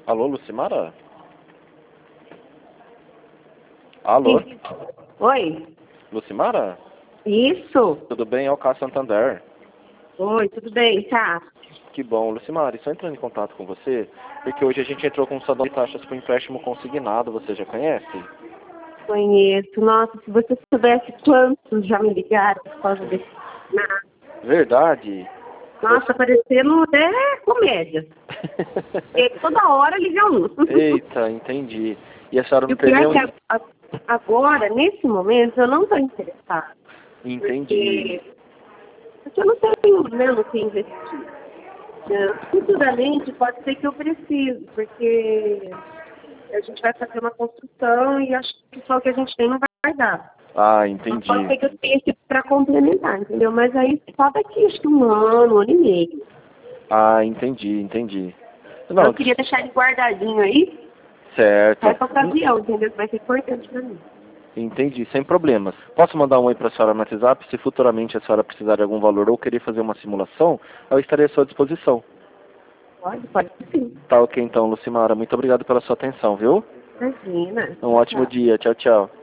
Alô, Lucimara? Alô? Sim. Oi? Lucimara? Isso? Tudo bem? É o Cássio Santander. Oi, tudo bem, tá? Que bom, Lucimara. Só entrando em contato com você, porque hoje a gente entrou com um saldo de taxas para empréstimo consignado. Você já conhece? Conheço. Nossa, se você soubesse quantos já me ligaram por causa desse... Verdade? Nossa, parecendo até comédia. Porque toda hora liga um. Eita, entendi. E a senhora E não o pior perdeu? é que agora, nesse momento, eu não estou interessada. Entendi. Porque eu não tenho, né, no que investir. Futuramente pode ser que eu precise, porque a gente vai fazer uma construção e acho que só o que a gente tem não vai dar. Ah, Então pode entendi. ser que eu tenha que para complementar, entendeu? Mas aí só daqui acho que um ano e meio. Ah, entendi. Eu Não, queria deixar ele guardadinho aí, certo. para essa ocasião, entendeu? Que vai ser importante para mim. Entendi, sem problemas. Posso mandar um oi para a senhora no WhatsApp? Se futuramente a senhora precisar de algum valor ou querer fazer uma simulação, eu estarei à sua disposição. Pode sim. Tá ok então, Lucimara. Muito obrigado pela sua atenção, viu? Imagina. Um ótimo Tchau. dia. Tchau, tchau.